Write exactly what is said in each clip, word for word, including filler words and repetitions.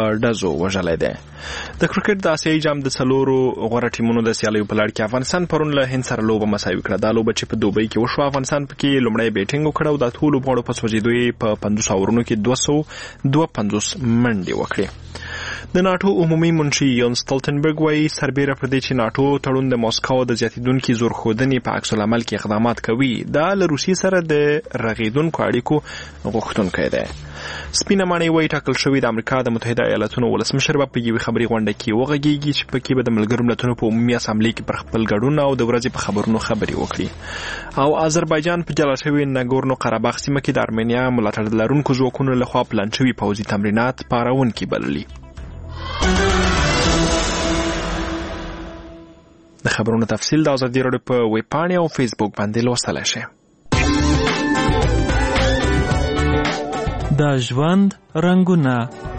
په ډزو وژلی دی. د کرکټ د آسیایي جام د څلورو غوره ټیمونو د سیالیو په لړ کې افغانستان پرون له هند سره لوبه مساوي کړه. دا لوبه چې په دوبۍ کې وشوه، افغانستان پکې لومړی بیټینګ وکړ او د ټولو لوبغاړو په سوځېدو یې په پنځوس اورونو کې دوه سوه دوه پنځوس منډې وکړې. د ناټو عمومي منشي یون سټولټنبرګ وایي سربیره پر دې چې ناټو تړون د موسکو د زیاتېدونکي زورښودنې په عکس العمل کې اقدامات کوي، دا له روسیې سره د رغېدونکو اړیکو غوښتونکی دی. سپینه ماڼۍ وایي ټاکل شوي د امریکا د متحده ایالاتونو ولسمشر به په یوې خبري غونډه کې وغږیږي چې پکې به د ملګرو ملتونو په عمومي اسامبلې کې پر خپل ګډون او د ورځې په خبرونو خبرې وکړي. او آذربایجان په جلا شوي نګورنو قرهباغ سیمه کې د ارمنیا ملاتړ لرونکو ځواکونو لخوا پلان شوي پوځي تمرینات پارونکي بللي. د خبرونو تفصیل د ازادي راډیو په ویب پاڼې او فیسبوک باندې لوستلی شئ. د ژوند رنګونه.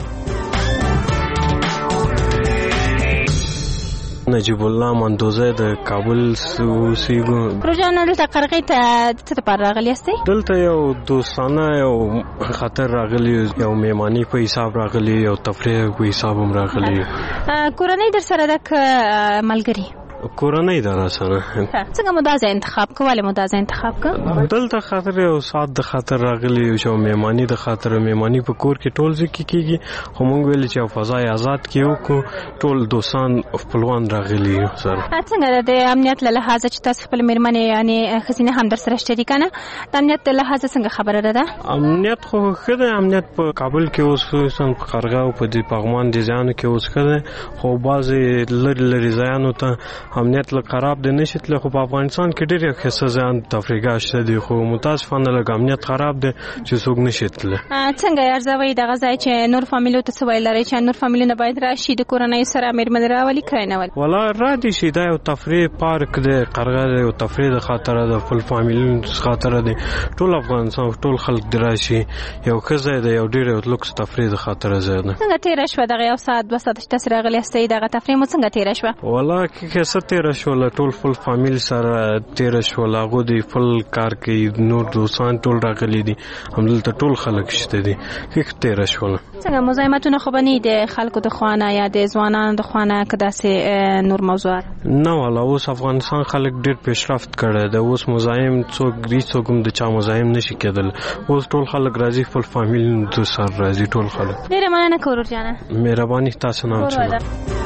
نجیب الله مندوزه د کابل اوسیږو. روزانه دلته قرغې ته څه لپاره راغلي یاستئ؟ دلته یو دوستانه یو خاطر راغلی، یو میمانی په حساب راغلی، یو تفریح په حساب هم راغلی. کورنۍ در سره ده که ملګري؟ کورنۍ در سره. څنګه مو دا ځای انتخاب که؟ ولې مو دا ځای انتخاب که؟ دلته خاطر یو ساعت د خاطر راغلی، یو میمانی د خاطر. میمانی په کور کې ټول ځکه کېږي، خو موږ ویل چې فضای آزاد کې وکړو، ټول دوستان خپلوان راغلي سره. څنګه د امنیت له لحاظه چې تاسو خپل میرمنې یعنې ښځینه هم در سره شریکه نه، د امنیت له لحاظه څنګه خبره ده؟ امنیت خو ښه دی. امنیت په کابل کې اوس خصوصا په قرغه او په دې پغمان دې ځایانو کې اوس ښه دی، خو بعضې لرې لرې ځایانو ته امنیت له خراب دی نشي تللی. خو په افغانستان کې ډېر ښایسته ځایان تفریحګاه شته دي، خو متاسفانه لږ امنیت خراب دی چې څوک نشي تللی. څنګه یې ارزوئ دغه ځای چې نور فامیلو ته څه ویل لرئ چې نور فامیلونه باید راشي د کورنۍ سره میرمنې راولي که نه ولي؟ والله را دي شي، دا یو تفریح پارک دی، قرغه دی، یو تفریح د خاطره د خپل فامیلونو خاطره دی. ټول افغانستان ټول خلک دې راشي، یو ښه ځای دی، یو ډېر یو لوکس تفریح د خاطره ځای دی. څنګه تېره شوه دغه یو ساعت دوه ساعته چې تاسې راغلي یاستئ، دغه تفریح مو څنګه تېره شوه؟ والله ښایسته تېره شوله، ټول خپل فامیل سره تېره شوله. هغوی د خپل کار کوي، نور دوستان ټول راغلي دي، همدلته ټول خلک شته دي، ښه تېره شوله. څنګه مزاحمتونه خو به نه د خلکو د خوا نه یا د ځوانانو د خوا نه که داسې نور موضوعات؟ نه والله اوس افغانستان خلک ډېر پیشرفت کړی دی، اوس مزاحم څوک هېڅوک هم د چا مزاحم نشي کېدلی. اوس ټول خلک راځي، خپل فامیل سره راځي ټول خلک. ډېره مننه که ورور جانه. مهرباني تاسو نه وچله.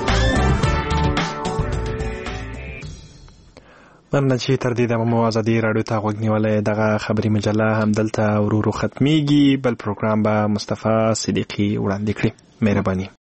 مننه چې تر دې دمه مو ازادي راډیو ته غوږ نیولی. دغه خبري مجله همدلته ورو ورو ختمیږي، بل پروګرام به مصطفی صدیقي وړاندې کړي. مهرباني.